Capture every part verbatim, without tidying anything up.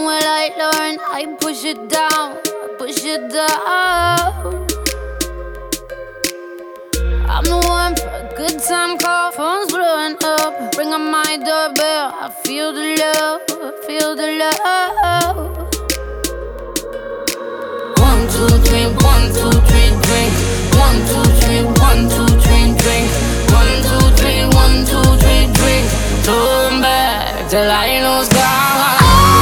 will I learn? I push it down, I push it down. I'm the one for a good time call. Phone's blowing up, ring on my doorbell. I feel the love, I feel the love. One, two, three, one, two, three, drink. One, two, three, one, two, three, drink. One, two, three, one, two, three, drink. Turn back till I lose God.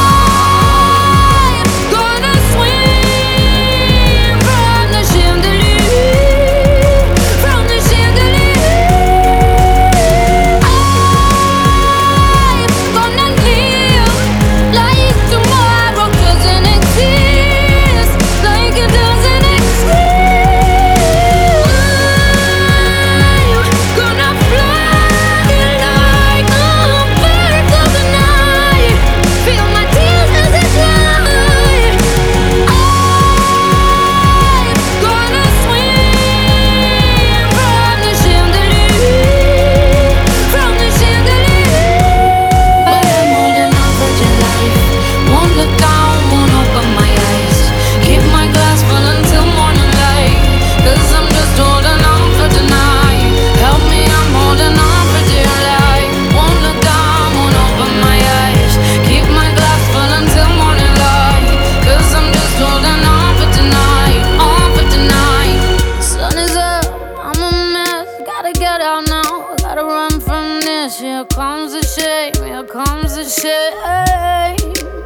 Here comes the shame, here comes the shame.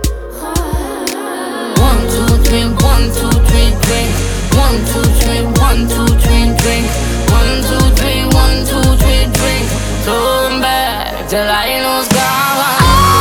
One, two, three, one, two, three, drink. One, two, three, one, two, three, drink. One, two, three, one, two, three, drink. Turn back till I lose God.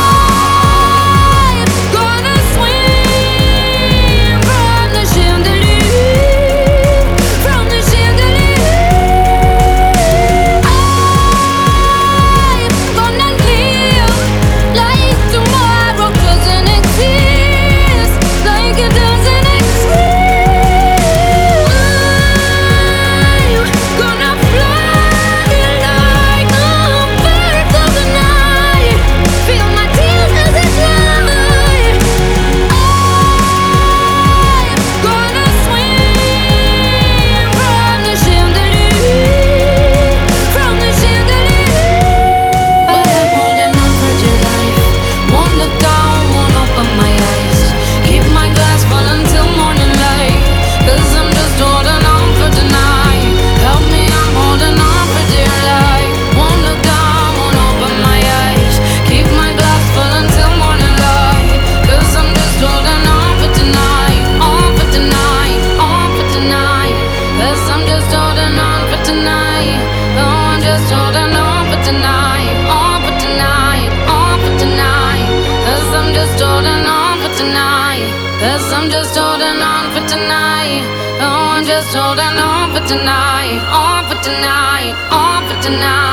Cause I'm just holding on for tonight. Oh, I'm just holding on for tonight. On for tonight, on for tonight.